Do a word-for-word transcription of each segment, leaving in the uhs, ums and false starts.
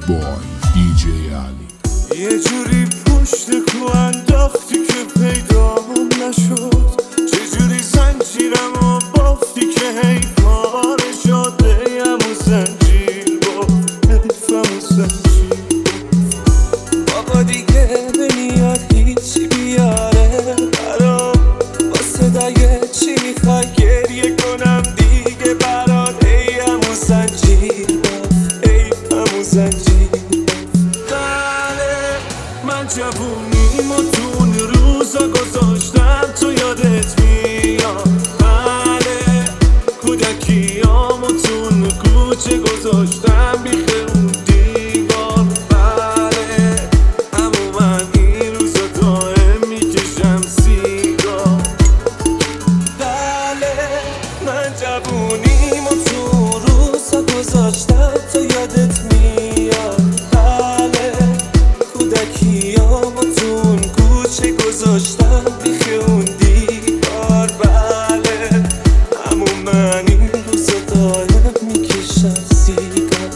بای دی جی علی. یه جوری پشت کو انداختی که پیدام نشد، چجوری زنجیرمو بافتی که هی پاره شده یم و زنجیر بافت، حیفم و زنجیر بابا دیگه نمیاد هیچی بیاره برام، واسه دیگه چی میخوای گریه کنم دیگه برات، هیم و زنجیر بافت، حیفم و زنجیر. من جوونیم و تو اون روزا گذاشتم تو یادت میاد، بله کودکیام و تو اون کوچه گذاشتم بیخه اون دیوار، بله اما من این روزا دائم میکشم سیگار. بله من جوونیم و تو اون روزا گذاشتم تو یادت میاد، کودکیامو تو اون کوچه گذاشتم بیخه اون دیوار، بله اما من این روزا دائم میکشم سیگار.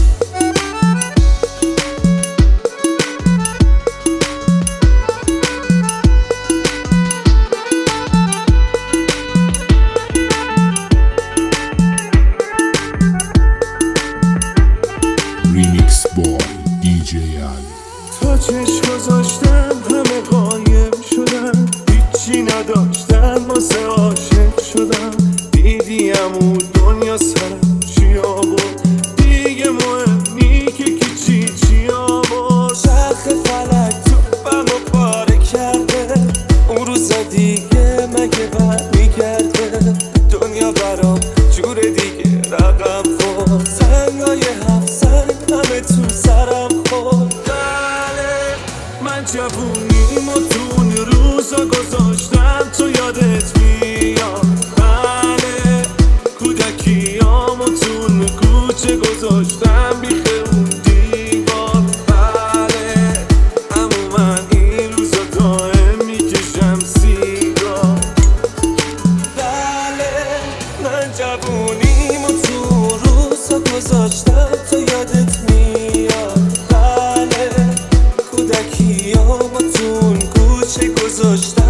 ریمیکس بای دی جی علی. تا چشم گذاشتم همه قایم شدن، هیچی نداشتم واسه عاشق شدم، دیدیم و دنیا سرم چی آورد دیگه مهم نی که کی چی چی آورد. چرخ فلک توپم و پاره کرده، اون روزا دیگه مگه بر میگرده، دنیا برام جور دیگه رقم خورد، سنگای هفت سنگ همه تو سرم خورد. من جوونیم و تو اون روزا گذاشتم تو یادت میاد، بله کودکیام و تو اون کوچه گذاشتم بیخه اون دیوار، بله اما من این روزا دائم میکشم سیگار. بله من جوونیم و تو اون روزا گذاشتم تو یادت میاد، بله کودکیامو تو اون کوچه گذاشتم